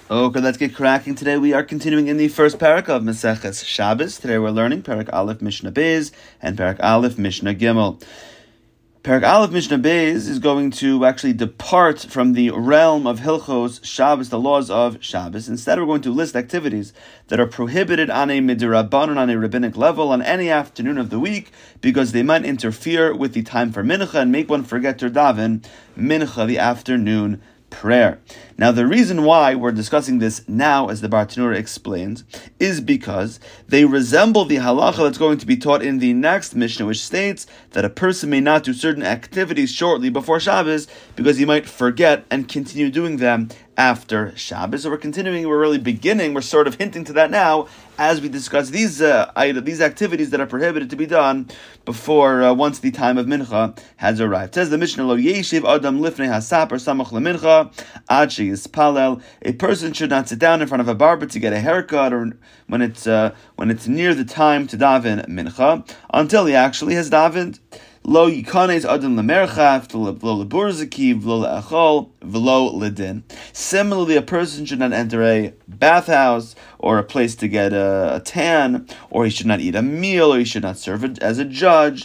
Okay, let's get cracking. Today we are continuing in the first parak of Maseches Shabbos. Today we're learning Parak Aleph Mishnah Beis and Parak Aleph Mishnah Gimel. Parak Aleph Mishnah Beis is going to actually depart from the realm of Hilchos Shabbos, the laws of Shabbos. Instead, we're going to list activities that are prohibited on a midrabanan, on a rabbinic level, on any afternoon of the week, because they might interfere with the time for mincha and make one forget to daven mincha, the afternoon prayer. Now, the reason why we're discussing this now, as the Bartanura explains, is because they resemble the halacha that's going to be taught in the next Mishnah, which states that a person may not do certain activities shortly before Shabbos because he might forget and continue doing them after Shabbos. So we're really beginning, we're sort of hinting to that now as we discuss these activities that are prohibited to be done before, once the time of mincha has arrived. It says the Mishnah, Lo yeshiv adam lifnei hasap or samach lemincha ad sheyispalel. A person should not sit down in front of a barber to get a haircut or when it's near the time to daven mincha until he actually has davened. Lo yikanes adam lemerchaf, v'lo leburzaki, v'lo leachol, v'lo ledin. Similarly, a person should not enter a bathhouse or a place to get a tan, or he should not eat a meal, or he should not serve as a judge.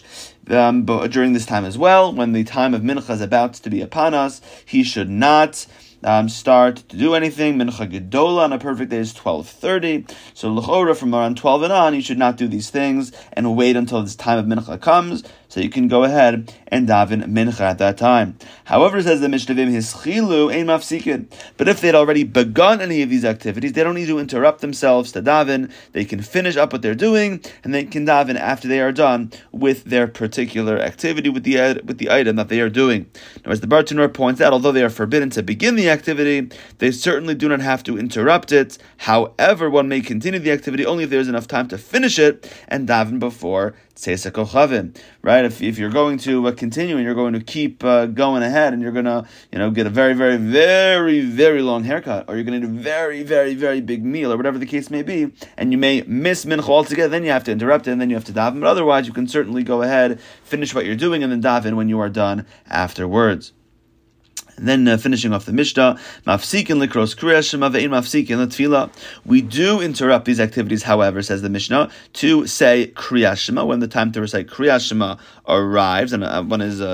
But during this time as well, when the time of mincha is about to be upon us, he should not start to do anything. Mincha Gedola on a perfect day is 12:30. So l'chora, from around 12 and on, you should not do these things and wait until this time of mincha comes, so you can go ahead and daven mincha at that time. However, says the Mishnah, hischilu ein mafsikin. But if they'd already begun any of these activities, they don't need to interrupt themselves to daven. They can finish up what they're doing, and they can daven after they are done with their particular activity, with the item that they are doing. Now, as the Bartanura points out, although they are forbidden to begin the activity, they certainly do not have to interrupt it. However, one may continue the activity only if there's enough time to finish it and daven before Tzeis HaKochavim, right? If you're going to continue and you're going to keep going ahead and you're going to get a very, very, very, very long haircut, or you're going to do a very, very, very big meal, or whatever the case may be, and you may miss mincha altogether, then you have to interrupt it and then you have to daven. But otherwise, you can certainly go ahead, finish what you're doing, and then daven when you are done afterwards. And then finishing off the Mishnah, mafsikin likros kriyas shema ve'in mafsikin l'tefillah. We do interrupt these activities, however, says the Mishnah, to say kriyas shema when the time to recite kriyas shema arrives, and one is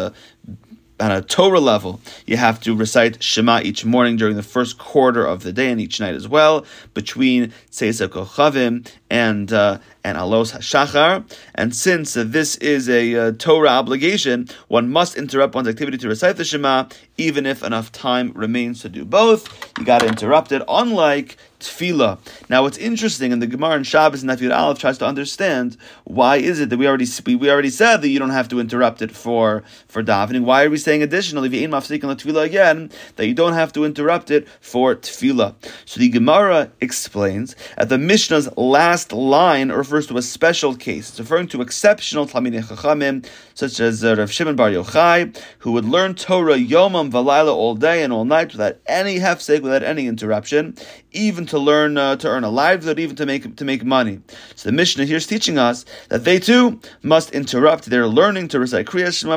on a Torah level, you have to recite Shema each morning during the first quarter of the day and each night as well, between Tzeis HaKochavim and Alos HaShachar. And since this is a Torah obligation, one must interrupt one's activity to recite the Shema, even if enough time remains to do both. You got to interrupt it, unlike Tefillah. Now, what's interesting, and the Gemara in Shabbos and Nafir Aleph tries to understand, why is it that we already said that you don't have to interrupt it for davening? Why are we saying additionally, v'ein mafsikin l'tefillah again, that you don't have to interrupt it for Tefillah? So the Gemara explains that the Mishnah's last line refers to a special case. It's referring to exceptional Talmidei Chachamim, such as Rav Shimon Bar Yochai, who would learn Torah yomam v'layla, all day and all night, without any hefsek, without any interruption, even to learn to earn a livelihood, even to make money. So the Mishnah here is teaching us that they too must interrupt their learning to recite Kriyas Shema,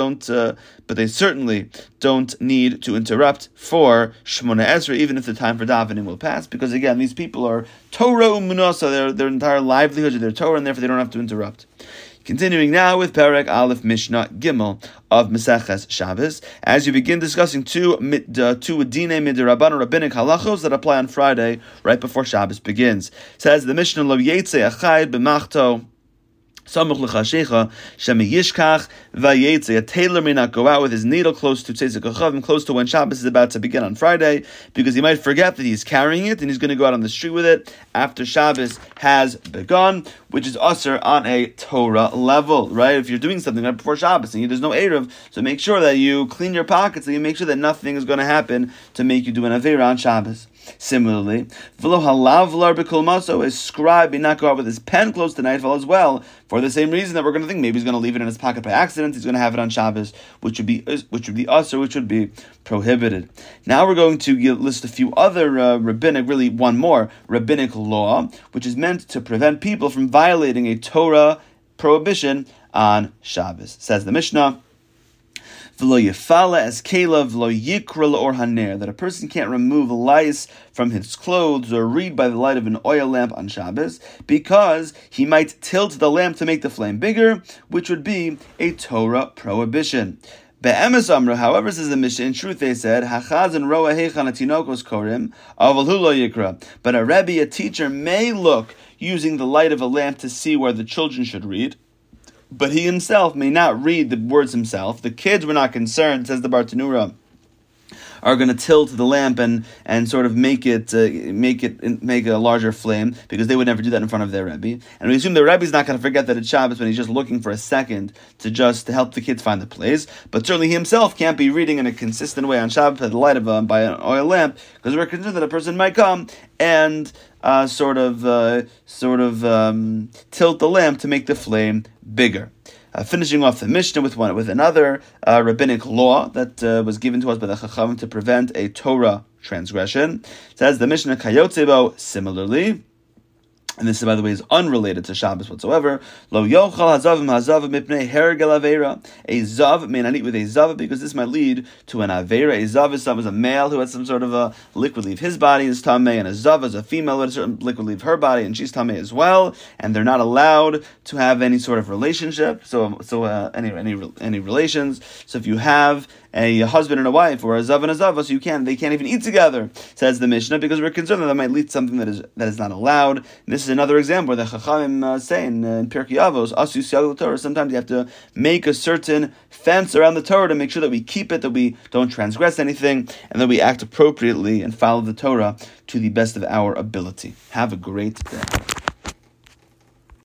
but they certainly don't need to interrupt for Shemona Esrei, even if the time for davening will pass, because again, these people are Torah u'munah, so their entire livelihood is their Torah, and therefore they don't have to interrupt. Continuing now with Perek Aleph Mishnah Gimel of Maseches Shabbos, as you begin discussing two Dinei Midrabanan rabbinic halachos that apply on Friday right before Shabbos begins. It says the Mishnah, Lo Yetze Achayid B'machto Samuch l'chashecha shemi yishkach vayetze. A tailor may not go out with his needle close to Tzeis HaKochavim, close to when Shabbos is about to begin on Friday, because he might forget that he's carrying it and he's going to go out on the street with it after Shabbos has begun, which is usher on a Torah level, right? If you're doing something right before Shabbos and there's no Erev, so make sure that you clean your pockets and you make sure that nothing is going to happen to make you do an Aveira on Shabbos. Similarly, v'lo halav lar b'kol maso, a scribe may not go out with his pen close to nightfall as well, for the same reason that we're going to think maybe he's going to leave it in his pocket by accident. He's going to have it on Shabbos, which would be usher, which would be prohibited. Now we're going to list a few other one more rabbinic law, which is meant to prevent people from violating a Torah prohibition on Shabbos. Says the Mishnah, V'lo yefala as kela v'lo yikra or haner, that a person can't remove lice from his clothes or read by the light of an oil lamp on Shabbos, because he might tilt the lamp to make the flame bigger, which would be a Torah prohibition. Be'emes amra, however, says the Mishnah, in truth they said, Hachazan roa heichan atinokos korim, aval hu lo yikra. But a Rebbe, a teacher, may look using the light of a lamp to see where the children should read, but he himself may not read the words himself. The kids were not concerned, says the Bartanura, are going to tilt the lamp and sort of make a larger flame, because they would never do that in front of their Rebbe. And we assume the Rebbe is not going to forget that it's Shabbos when he's just looking for a second to help the kids find the place. But certainly he himself can't be reading in a consistent way on Shabbos by the light of by an oil lamp, because we're concerned that a person might come and tilt the lamp to make the flame bigger. Finishing off the Mishnah with another rabbinic law that was given to us by the Chachamim to prevent a Torah transgression. It says the Mishnah Kayotzebo similarly, and this, by the way, is unrelated to Shabbos whatsoever. Lo yochal hazavim mipnei hergel avera. A zav may not eat with a zav because this might lead to an avera. A zav is a male who has some sort of a liquid leave his body, is tamei, and a zav is a female who has a certain liquid leave her body, and she's tamei as well. And they're not allowed to have any sort of relationship. Any relations. So if you have a husband and a wife, or a zav and a zava, so they can't even eat together, says the Mishnah, because we're concerned that might lead to something that is not allowed. And this is another example where the Chachamim say in Pirkei Avos, Asu Siag Torah, sometimes you have to make a certain fence around the Torah to make sure that we keep it, that we don't transgress anything, and that we act appropriately and follow the Torah to the best of our ability. Have a great day.